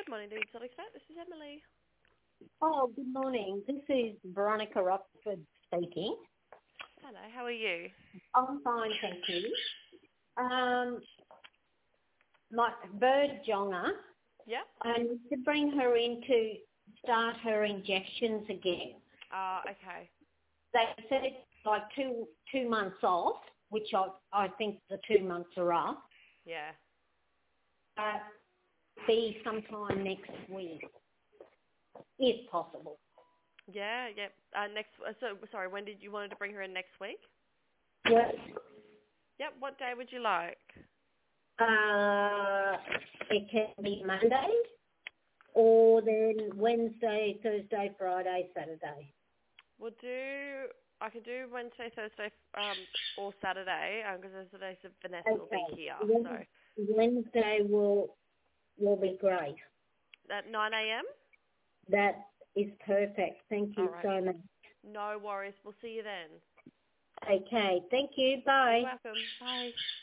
Good morning, the Exotic Vet. This is Emily. Oh, good morning. This is Veronica Rockford speaking. Hello, how are you? I'm fine, thank you. My bird Jonga, Yeah? I need to bring her in to start her injections again. Okay. They said it's like two months off, which I think the 2 months are up. Yeah. Be sometime next week, if possible. Yeah. Sorry, when did you wanted to bring her in next week? Yes. Yep, what day would you like? It can be Monday, or then Wednesday, Thursday, Friday, Saturday. I could do Wednesday, Thursday, or Saturday, because those are the days that Vanessa will be Okay. here, so. Wednesday will be great. At 9 a.m.? That is perfect. Thank you Alright. so much. No worries, we'll see you then. Okay. Thank you. You're Bye. welcome. Bye.